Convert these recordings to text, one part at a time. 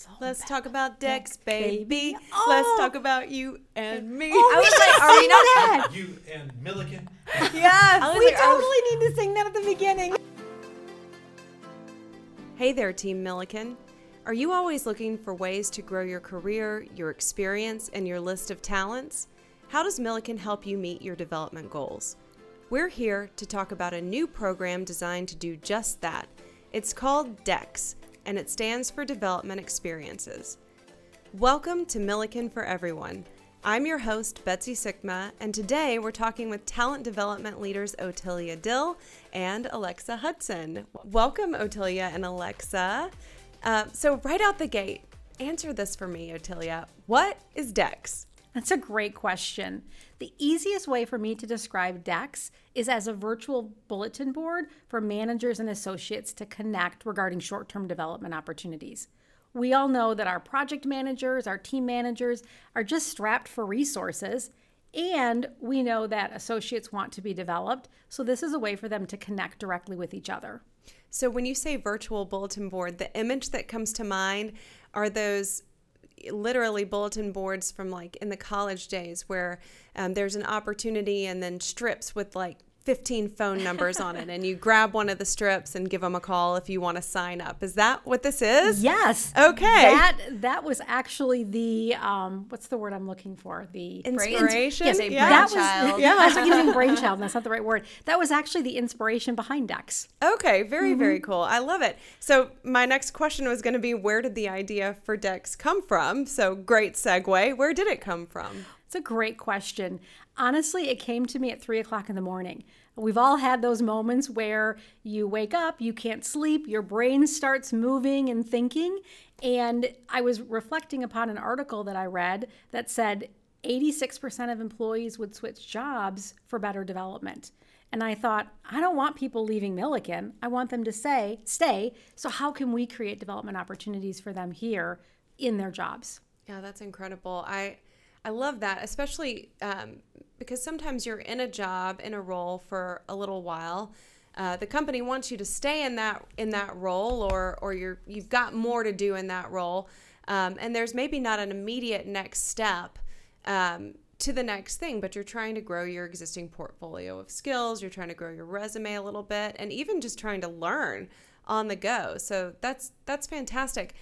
Let's talk about Dex, baby. Oh. Let's talk about you and me. Oh, I was like, are we not that? You and Milliken. Yes. We totally need to sing that at the beginning. Hey there, Team Milliken. Are you always looking for ways to grow your career, your experience, and your list of talents? How does Milliken help you meet your development goals? We're here to talk about a new program designed to do just that. It's called DEX, and it stands for Development Experiences. Welcome to Milliken for Everyone. I'm your host, Betsy Sikma, and today we're talking with talent development leaders Otilia Dill and Alexa Hudson. Welcome, Otilia and Alexa. So right out the gate, answer this for me, Otilia. What is DEX? That's a great question. The easiest way for me to describe DEX is as a virtual bulletin board for managers and associates to connect regarding short-term development opportunities. We all know that our project managers, our team managers are just strapped for resources, and we know that associates want to be developed, so this is a way for them to connect directly with each other. So when you say virtual bulletin board, the image that comes to mind are those literally bulletin boards from like in the college days where there's an opportunity and then strips with like 15 phone numbers on it, and you grab one of the strips and give them a call if you want to sign up. Is that what this is? Yes. Okay. That was actually the what's the word I'm looking for? The Inspiration? Yes, Yeah. that was. Brainchild. Yeah, I was using brainchild. And that's not the right word. That was actually the inspiration behind DEX. Okay, very, very cool. I love it. So my next question was going to be, where did the idea for DEX come from? So great segue. Where did it come from? It's a great question. Honestly, it came to me at 3:00 in the morning. We've all had those moments where you wake up, you can't sleep, your brain starts moving and thinking. And I was reflecting upon an article that I read that said 86% of employees would switch jobs for better development. And I thought, I don't want people leaving Milliken. I want them to stay. So how can we create development opportunities for them here in their jobs? Yeah, that's incredible. I love that, especially because sometimes you're in a job, in a role for a little while. The company wants you to stay in that role, or you've got more to do in that role, and there's maybe not an immediate next step to the next thing, but you're trying to grow your existing portfolio of skills. You're trying to grow your resume a little bit, and even just trying to learn on the go. So that's fantastic.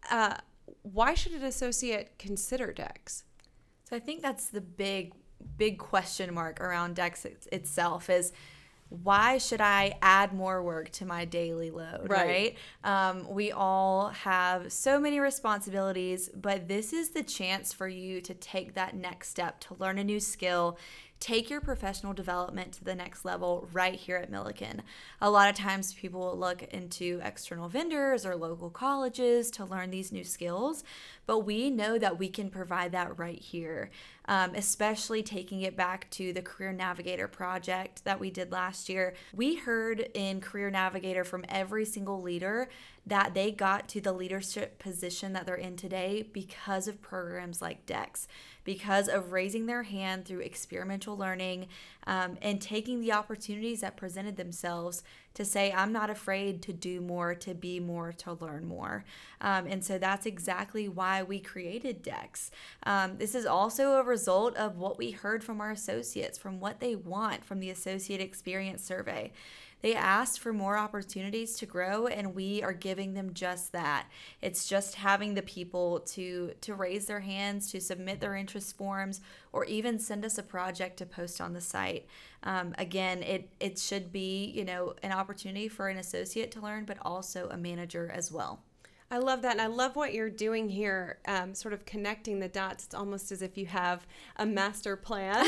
Why should an associate consider DEX? So I think that's the big question mark around DEX itself is, why should I add more work to my daily load, right? We all have so many responsibilities, but this is the chance for you to take that next step, to learn a new skill, take your professional development to the next level right here at Milliken. A lot of times people will look into external vendors or local colleges to learn these new skills, but we know that we can provide that right here, especially taking it back to the Career Navigator project that we did last year. We heard in Career Navigator from every single leader that they got to the leadership position that they're in today because of programs like DEX, because of raising their hand through experiential learning and taking the opportunities that presented themselves to say, I'm not afraid to do more, to be more, to learn more. And so that's exactly why we created DEX. This is also a result of what we heard from our associates, from what they want from the Associate Experience Survey. They asked for more opportunities to grow, and we are giving them just that. It's just having the people to raise their hands, to submit their interest forms, or even send us a project to post on the site. Again, it should be, an opportunity for an associate to learn, but also a manager as well. I love that, and I love what you're doing here, sort of connecting the dots. It's almost as if you have a master plan.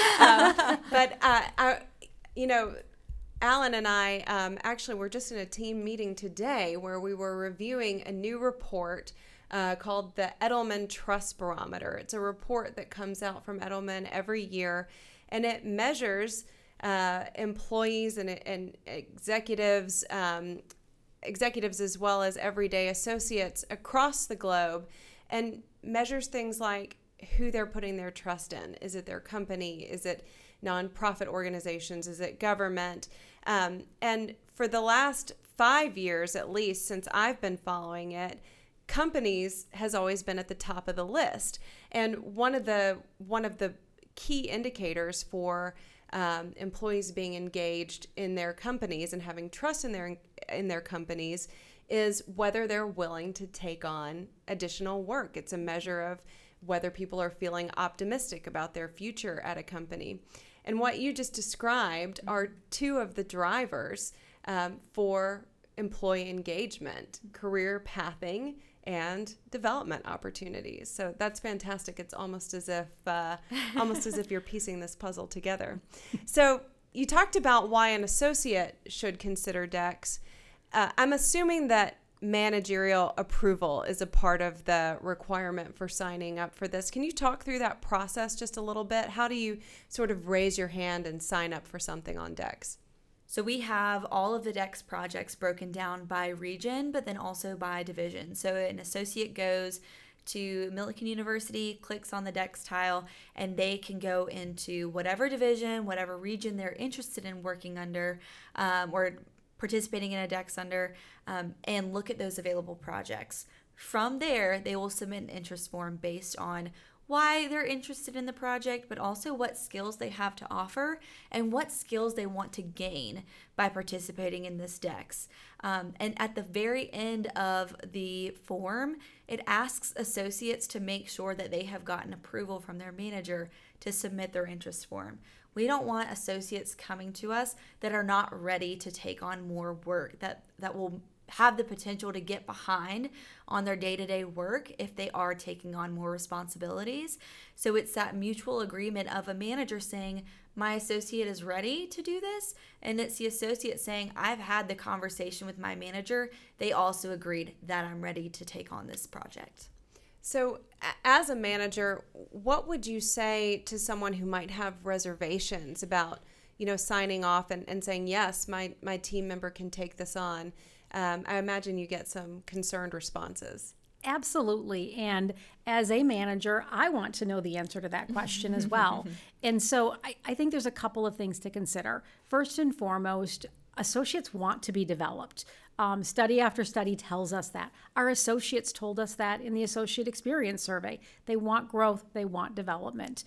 Alan and I actually were just in a team meeting today where we were reviewing a new report called the Edelman Trust Barometer. It's a report that comes out from Edelman every year, and it measures employees and executives as well as everyday associates across the globe, and measures things like who they're putting their trust in. Is it their company? Is it nonprofit organizations? Is it government? And for the last 5 years, at least, since I've been following it, companies has always been at the top of the list. And one of the key indicators for employees being engaged in their companies and having trust in their companies is whether they're willing to take on additional work. It's a measure of whether people are feeling optimistic about their future at a company. And what you just described are two of the drivers for employee engagement: career pathing and development opportunities. So that's fantastic. It's almost as if you're piecing this puzzle together. So you talked about why an associate should consider DEX. I'm assuming that managerial approval is a part of the requirement for signing up for this. Can you talk through that process just a little bit? How do you sort of raise your hand and sign up for something on DEX? So we have all of the DEX projects broken down by region, but then also by division. So an associate goes to Millikin University, clicks on the DEX tile, and they can go into whatever division, whatever region they're interested in working under, or participating in a DEX under, and look at those available projects. From there, they will submit an interest form based on why they're interested in the project, but also what skills they have to offer and what skills they want to gain by participating in this DEX. And at the very end of the form, it asks associates to make sure that they have gotten approval from their manager to submit their interest form. We don't want associates coming to us that are not ready to take on more work, that will have the potential to get behind on their day-to-day work if they are taking on more responsibilities. So it's that mutual agreement of a manager saying, my associate is ready to do this, and it's the associate saying, I've had the conversation with my manager. They also agreed that I'm ready to take on this project. So as a manager, what would you say to someone who might have reservations about, signing off and saying, yes, my team member can take this on? I imagine you get some concerned responses. Absolutely. And as a manager, I want to know the answer to that question as well. And so I think there's a couple of things to consider. First and foremost, associates want to be developed. Study after study tells us that. Our associates told us that in the Associate Experience Survey. They want growth, they want development.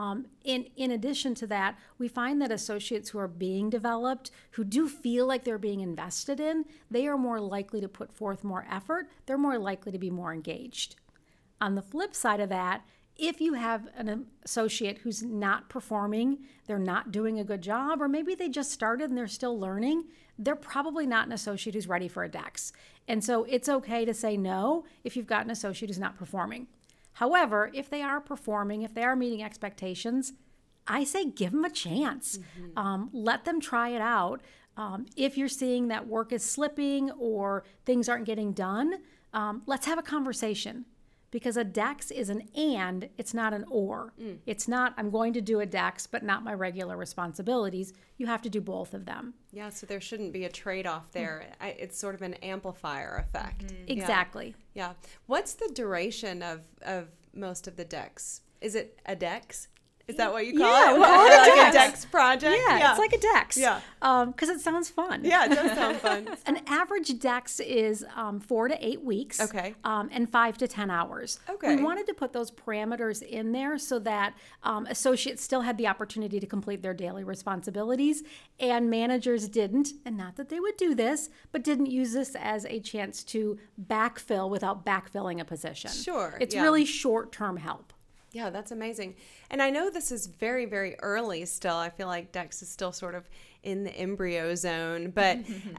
In addition to that, we find that associates who are being developed, who do feel like they're being invested in, they are more likely to put forth more effort. They're more likely to be more engaged. On the flip side of that, if you have an associate who's not performing, they're not doing a good job, or maybe they just started and they're still learning, they're probably not an associate who's ready for a DEX. And so it's okay to say no if you've got an associate who's not performing. However, if they are performing, if they are meeting expectations, I say give them a chance. Let them try it out. If you're seeing that work is slipping or things aren't getting done, let's have a conversation. Because a DEX is an and, it's not an or. It's not, I'm going to do a DEX, but not my regular responsibilities. You have to do both of them. Yeah, so there shouldn't be a trade-off there. It's sort of an amplifier effect. Exactly. Yeah. What's the duration of most of the DEX? Is it a DEX? Is that what you call it? We call it like a DEX project? Yeah, it's like a DEX. Yeah. Because it sounds fun. Yeah, it does sound fun. An average DEX is 4 to 8 weeks. Okay. And 5 to 10 hours. Okay. We wanted to put those parameters in there so that associates still had the opportunity to complete their daily responsibilities, and managers didn't, and not that they would do this, but didn't use this as a chance to backfill without backfilling a position. Sure. It's really short-term help. Yeah, that's amazing. And I know this is very, very early still. I feel like DEX is still sort of in the embryo zone, but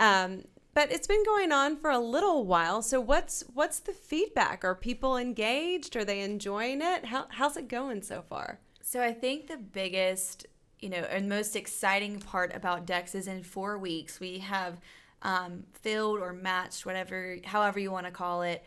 it's been going on for a little while. So what's the feedback? Are people engaged? Are they enjoying it? How's it going so far? So I think the biggest, and most exciting part about DEX is in 4 weeks we have filled or matched, however you want to call it,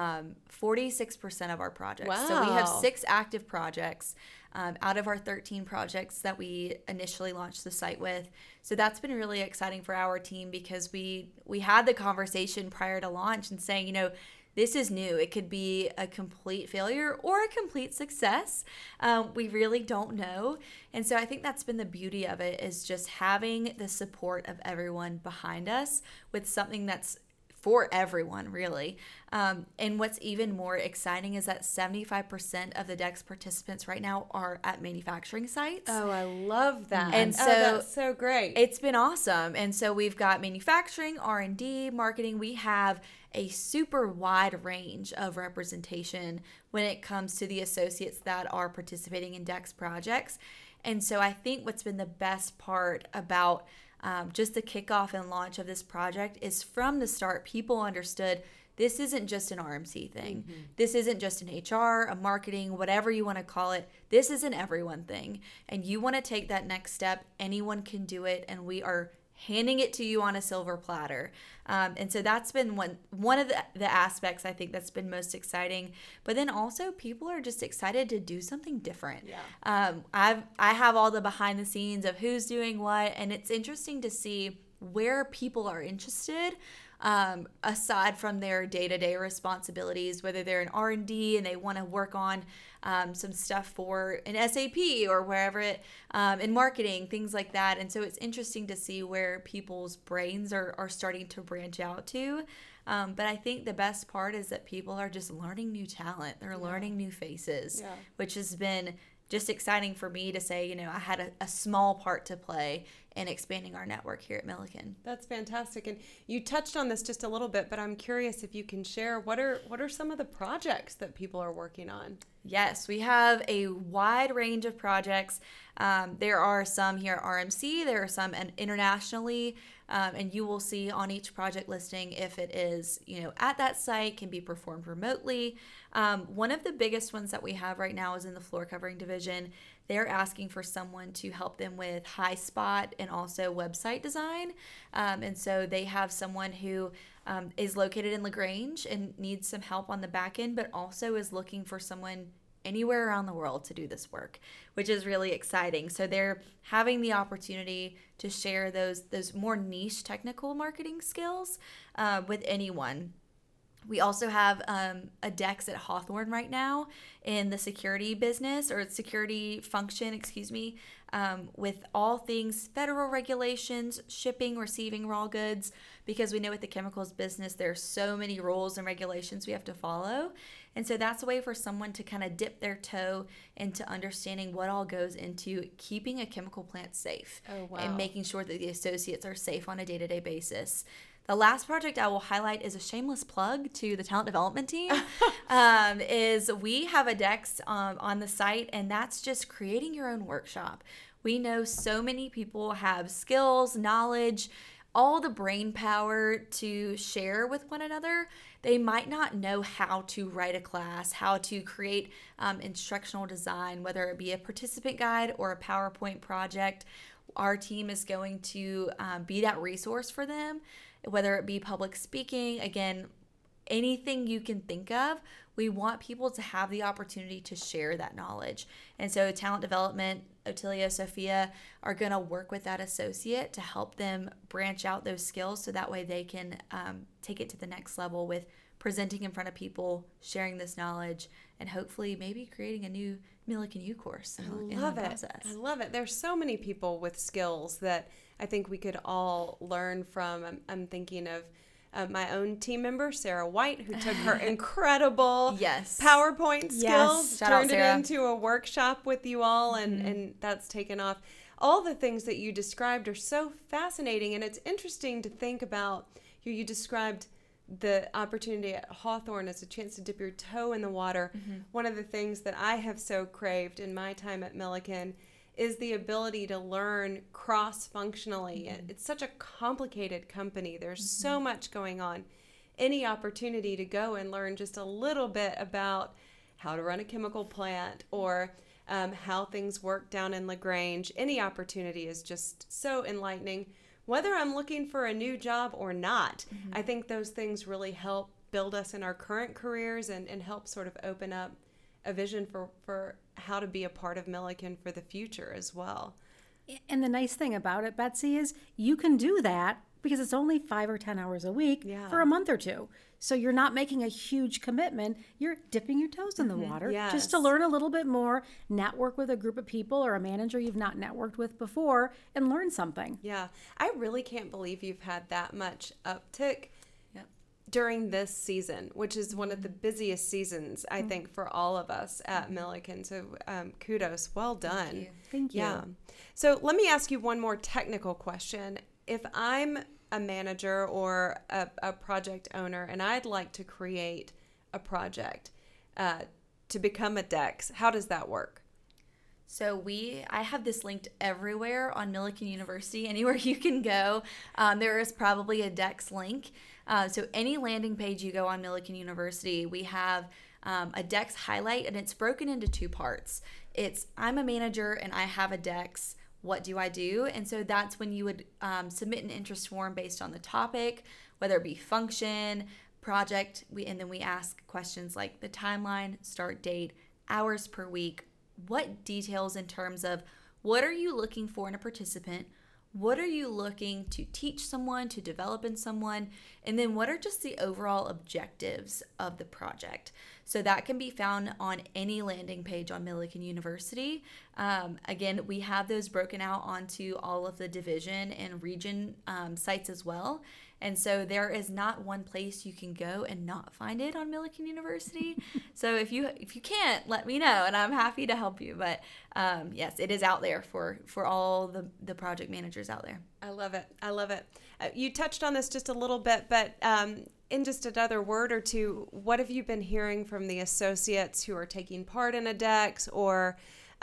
46% of our projects. Wow. So we have 6 active projects out of our 13 projects that we initially launched the site with. So that's been really exciting for our team because we had the conversation prior to launch and saying, this is new. It could be a complete failure or a complete success. We really don't know. And so I think that's been the beauty of it, is just having the support of everyone behind us with something that's for everyone, really. And what's even more exciting is that 75% of the DEX participants right now are at manufacturing sites. Oh, I love that. And so that's so great. It's been awesome. And so we've got manufacturing, R&D, marketing. We have a super wide range of representation when it comes to the associates that are participating in DEX projects. And so I think what's been the best part about just the kickoff and launch of this project is from the start, people understood this isn't just an RMC thing. Mm-hmm. This isn't just an HR, a marketing, whatever you want to call it. This is an everyone thing. And you want to take that next step, anyone can do it. And we are handing it to you on a silver platter. And so that's been one of the aspects I think that's been most exciting. But then also people are just excited to do something different. Yeah. I have all the behind the scenes of who's doing what, and it's interesting to see where people are interested. Aside from their day-to-day responsibilities, whether they're in R&D and they want to work on some stuff for an SAP or wherever it, in marketing, things like that. And so it's interesting to see where people's brains are starting to branch out to. But I think the best part is that people are just learning new talent. They're learning new faces, which has been just exciting for me to say, I had a small part to play in expanding our network here at Milliken. That's fantastic. And you touched on this just a little bit, but I'm curious if you can share what are some of the projects that people are working on? Yes, we have a wide range of projects. There are some here at RMC, there are some internationally, and you will see on each project listing if it is, at that site, can be performed remotely. One of the biggest ones that we have right now is in the floor covering division. They're asking for someone to help them with HighSpot and also website design. And so they have someone who is located in LaGrange and needs some help on the back end, but also is looking for someone anywhere around the world to do this work, which is really exciting. So they're having the opportunity to share those more niche technical marketing skills with anyone. We also have a DEX at Hawthorne right now in the security business, or security function, with all things federal regulations, shipping, receiving raw goods, because we know with the chemicals business, there's so many rules and regulations we have to follow. And so that's a way for someone to kind of dip their toe into understanding what all goes into keeping a chemical plant safe. Oh, wow. And making sure that the associates are safe on a day-to-day basis. The last project I will highlight is a shameless plug to the talent development team. Is we have a DEX on the site, and that's just creating your own workshop. We know so many people have skills, knowledge, all the brain power to share with one another. They might not know how to write a class, how to create instructional design, whether it be a participant guide or a PowerPoint project. Our team is going to be that resource for them, whether it be public speaking, again, anything you can think of. We want people to have the opportunity to share that knowledge. And so talent development, Otilia, Sophia are going to work with that associate to help them branch out those skills so that way they can take it to the next level with presenting in front of people, sharing this knowledge, and hopefully maybe creating a new Milliken U course in the process. I love it. There's so many people with skills that I think we could all learn from. I'm thinking of my own team member, Sarah White, who took her incredible PowerPoint skills, turned it into a workshop with you all, and that's taken off. All the things that you described are so fascinating, and it's interesting to think about. You described the opportunity at Hawthorne as a chance to dip your toe in the water. One of the things that I have so craved in my time at Milliken is the ability to learn cross-functionally. It's such a complicated company. There's so much going on. Any opportunity to go and learn just a little bit about how to run a chemical plant or how things work down in LaGrange, any opportunity is just so enlightening. Whether I'm looking for a new job or not, I think those things really help build us in our current careers and help sort of open up a vision for how to be a part of Milliken for the future as well. And the nice thing about it, Betsy, is you can do that because it's only 5 or 10 hours a week for a month or two. So you're not making a huge commitment. You're dipping your toes in the water just to learn a little bit more, network with a group of people or a manager you've not networked with before, and learn something. Yeah. I really can't believe you've had that much uptick during this season, which is one of the busiest seasons, I think, for all of us at Milliken. So kudos. Well done. Thank you. Yeah. So let me ask you one more technical question. If I'm a manager or a project owner and I'd like to create a project to become a DEX, how does that work? So I have this linked everywhere on Milliken University. Anywhere you can go, there is probably a DEX link. So any landing page you go on Milliken University, we have a DEX highlight, and it's broken into two parts. It's I'm a manager and I have a DEX. What do I do? And so that's when you would submit an interest form based on the topic, whether it be function, project, and then we ask questions like the timeline, start date, hours per week. What details in terms of what are you looking for in a participant? What are you looking to teach someone, to develop in someone? And then what are just the overall objectives of the project? So that can be found on any landing page on Milliken University. Again, we have those broken out onto all of the division and region sites as well. And so there is not one place you can go and not find it on Milliken University. So if you can't, let me know, and I'm happy to help you. But yes, it is out there for all the project managers out there. I love it. I love it. You touched on this just a little bit, but in just another word or two, what have you been hearing from the associates who are taking part in a DEX or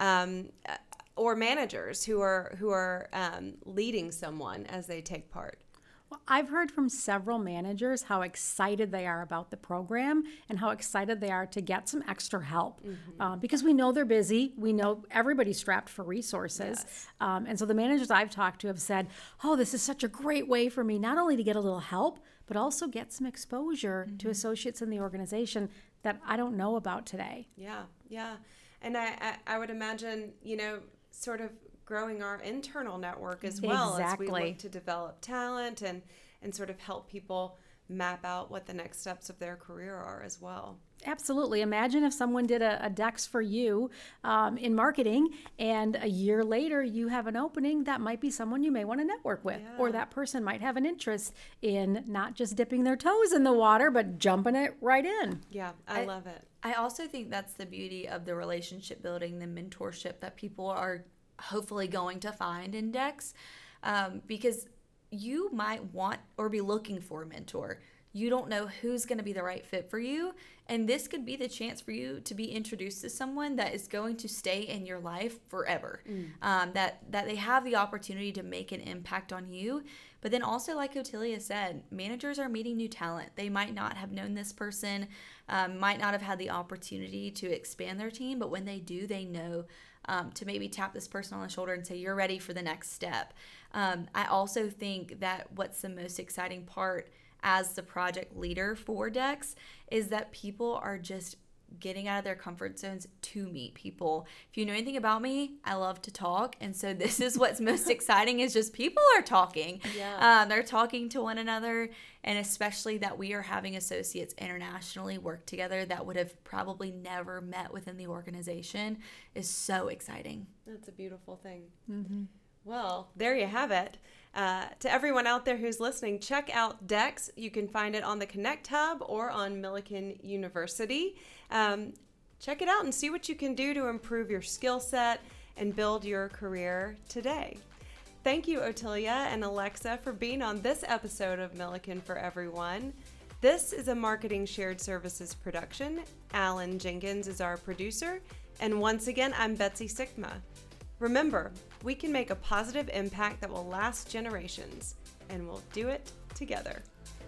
managers who are leading someone as they take part? Well, I've heard from several managers how excited they are about the program and how excited they are to get some extra help because we know they're busy. We know everybody's strapped for resources. Yes. And so the managers I've talked to have said, oh, this is such a great way for me not only to get a little help, but also get some exposure to associates in the organization that I don't know about today. Yeah, yeah. And I would imagine, sort of growing our internal network as well as we look to develop talent and sort of help people map out what the next steps of their career are as well. Absolutely. Imagine if someone did a DEX for you in marketing, and a year later you have an opening that might be someone you may want to network with, or that person might have an interest in not just dipping their toes in the water, but jumping it right in. Yeah, I love it. I also think that's the beauty of the relationship building, the mentorship that people are hopefully going to find in DEX, because you might want or be looking for a mentor. You don't know who's going to be the right fit for you, and this could be the chance for you to be introduced to someone that is going to stay in your life forever, that they have the opportunity to make an impact on you. But then also, like Otilia said, managers are meeting new talent. They might not have known this person, might not have had the opportunity to expand their team, but when they do, they know to maybe tap this person on the shoulder and say, you're ready for the next step. I also think that what's the most exciting part as the project leader for DEX is that people are just getting out of their comfort zones to meet people. If you know anything about me, I love to talk. And so this is what's most exciting is just people are talking. Yeah. They're talking to one another. And especially that we are having associates internationally work together that would have probably never met within the organization is so exciting. That's a beautiful thing. Mm-hmm. Well, there you have it. To everyone out there who's listening, check out DEX. You can find it on the Connect Hub or on Milliken University. Check it out and see what you can do to improve your skill set and build your career today. Thank you, Otilia and Alexa, for being on this episode of Milliken for Everyone. This is a Marketing Shared Services production. Alan Jenkins is our producer. And once again, I'm Betsy Sikma. Remember, we can make a positive impact that will last generations, and we'll do it together.